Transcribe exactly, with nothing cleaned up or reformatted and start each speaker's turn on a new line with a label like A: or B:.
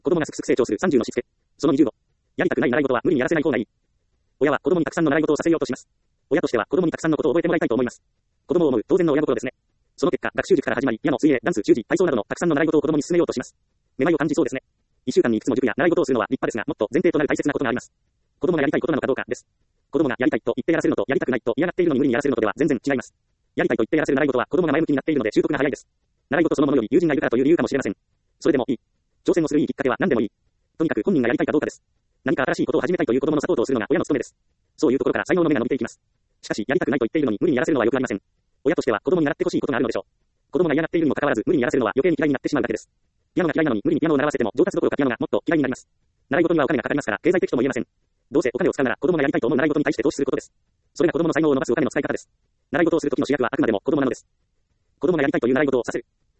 A: 子供がすくすく成長するさんじゅうのしつけ。そのにじゅうご。やりたくない習い事は無理にやらせない方がいい。親は子供にたくさんの習い事をさせようとします。親としては子供にたくさんのことを覚えてもらいたいと思います。子供を思う当然の親心ですね。その結果、学習塾から始まり、ピアノ、水泳、ダンス、習字、体操などのたくさんの習い事を子供に進めようとします。めまいを感じそうですね。いっしゅうかんにいくつも塾や習い事をするのは立派ですが、もっと前提となる大切なことがあります。子供がやりたいことなのかどうかです。子供がやりたいと言ってやらせるのとやりたくないと嫌がっているのに無理にやらせるのとでは全然違います。やりたいと言ってやらせる習い事は子供が前向きになっているので習得が早いです。習い事そのものより友人がいるからという理由かもしれません。それでもいい。挑戦をするいいきっかけは何でもいい。とにかく本人がやりたいかどうかです。何か新しいことを始めたいという子供のサポートをするのが親の務めです。そういうところから才能の芽が伸びていきます。しかし、やりたくないと言っているのに無理にやらせるのは良くありません。親としては子供に習ってほしいことがあるのでしょう。子供が嫌がっているにもかかわらず無理にやらせるのは余計に嫌いになってしまうだけです。ピアノが嫌いなのに無理にピアノを習わせても上達どころかピアノがもっと嫌いになります。習い事にはお金がかかりますから経済的とも言えません。どうせお金を使うなら子供がやりたいと思う習い事に対して投資することです。それが子供の才能を伸ばすお金の使い方です。習い事をするときの主役はあくまでも子供なのです。子供がやりたいという習い事をさせる。